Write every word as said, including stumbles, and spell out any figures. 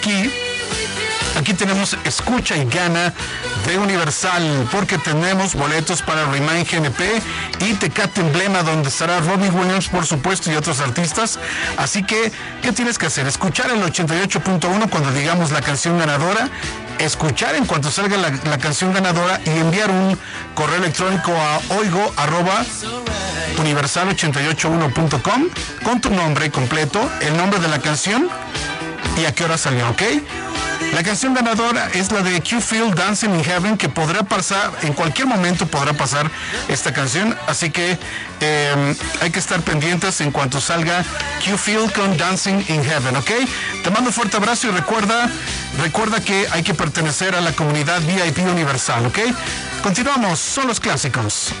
Aquí, aquí tenemos Escucha y Gana de Universal, porque tenemos boletos para Remind G N P y Tecate Emblema, donde estará Robbie Williams, por supuesto, y otros artistas. Así que, ¿qué tienes que hacer? Escuchar el ochenta y ocho punto uno cuando digamos la canción ganadora, escuchar en cuanto salga la, la canción ganadora y enviar un correo electrónico a oigo arroba universal ochenta y ocho uno punto com con tu nombre completo, el nombre de la canción y a qué hora salió, ¿ok? La canción ganadora es la de Q-Field, Dancing in Heaven, que podrá pasar, en cualquier momento podrá pasar esta canción, así que eh, hay que estar pendientes en cuanto salga Q-Field con Dancing in Heaven, ¿ok? Te mando un fuerte abrazo y recuerda, recuerda que hay que pertenecer a la comunidad V I P Universal, ¿ok? Continuamos, son los clásicos.